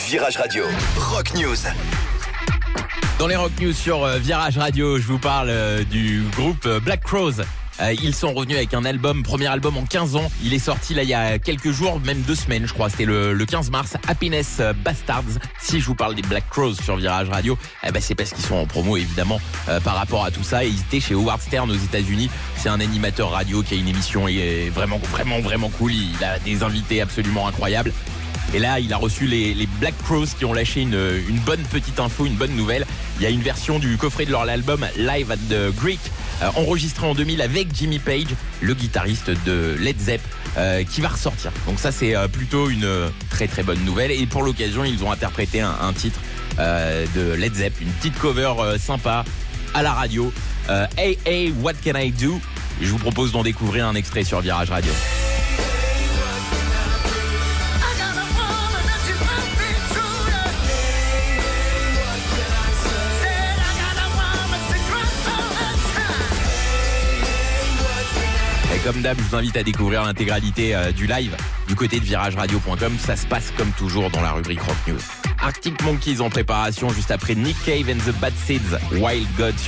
Virage Radio, Rock News. Dans les Rock News sur Virage Radio, je vous parle du groupe Black Crowes. Ils sont revenus avec un album, premier album en 15 ans. Il est sorti là il y a quelques jours, même 2 semaines je crois. C'était le 15 mars, Happiness Bastards. Si je vous parle des Black Crowes sur Virage Radio, c'est parce qu'ils sont en promo évidemment par rapport à tout ça. Et ils étaient chez Howard Stern aux États-Unis. C'est un animateur radio qui a une émission vraiment cool. Il a des invités absolument incroyables. Et là, il a reçu les Black Crowes qui ont lâché une bonne petite info, une bonne nouvelle. Il y a une version du coffret de leur album Live at the Greek, enregistré en 2000 avec Jimmy Page, le guitariste de Led Zepp, qui va ressortir. Donc ça, c'est plutôt une très très bonne nouvelle. Et pour l'occasion, ils ont interprété un titre de Led Zepp, une petite cover sympa à la radio. Hey, hey, what can I do? Je vous propose d'en découvrir un extrait sur Virage Radio. Et comme d'hab, je vous invite à découvrir l'intégralité du live du côté de virageradio.com. Ça se passe comme toujours dans la rubrique Rock News. Arctic Monkeys en préparation juste après Nick Cave and the Bad Seeds, Wild God.